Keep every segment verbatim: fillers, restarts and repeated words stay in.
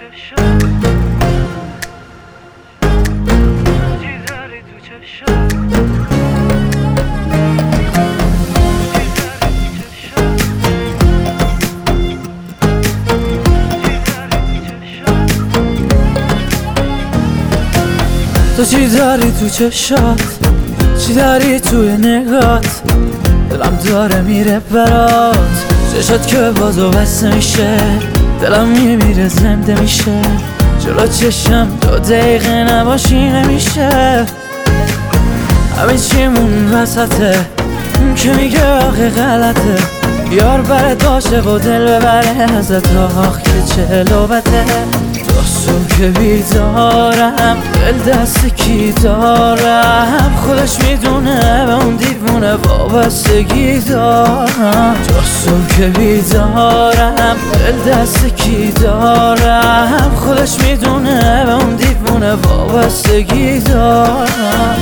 تو چی داری تو چشات، چی داری توی نگات، دلم داره میره برات، چشات که بازو بسته میشه، دلم میمیره زنده میشه، جلو چشم دو دقیقه نباشی نمیشه. همه چیمون وسطه، اون که میگه آخه غلطه، یار بره داشه و دل ببره ازت، آخ که چه لوبته. تو که بیدارم، دل دست کی دارم، خودش میدونه به اون دیوونه وابستگی دارم. تو که بیدارم، دل دست کی دارم، خودش میدونه به اون دیوونه وابستگی دارم.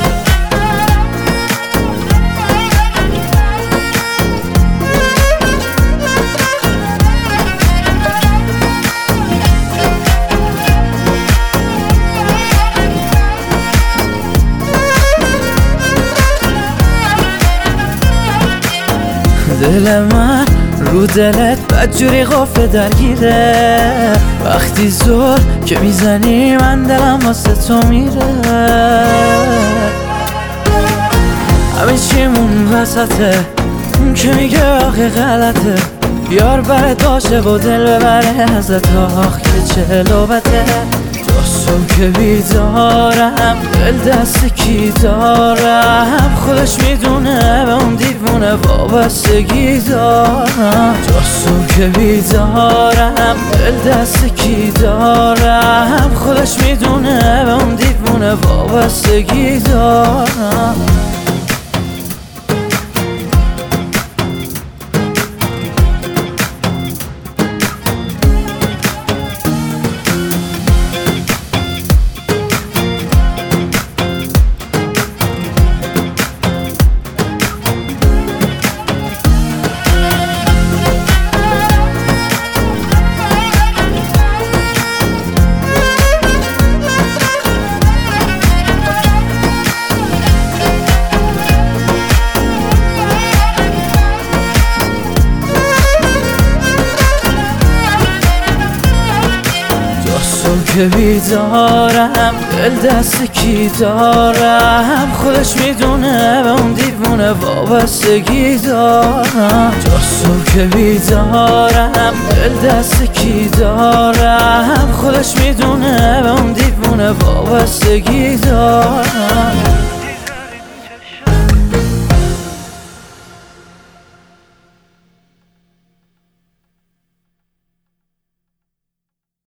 دل من رو دلت بدجوری قفل درگیره، وقتی زور که میزنی من دلم واسه تو میره. همه چیمون وسطه، اون که میگه آخه غلطه، یار بره داشه و دل ببره ازت، آخ که چه لوبته. تو که بیدارم، دل دست کی دارم، خودش میدونه به اون دیوونه وابستگی دارم. تو که بیدارم، دل دست کی دارم، خودش میدونه به اون دیوونه وابستگی دارم. تو که بیدارم، دل دست کی دارم، خودش میدونه به اون دیوونه وابستگی دارم. تو که بیدارم، دل دست کی دارم، خودش میدونه به اون دیوونه وابستگی دارم.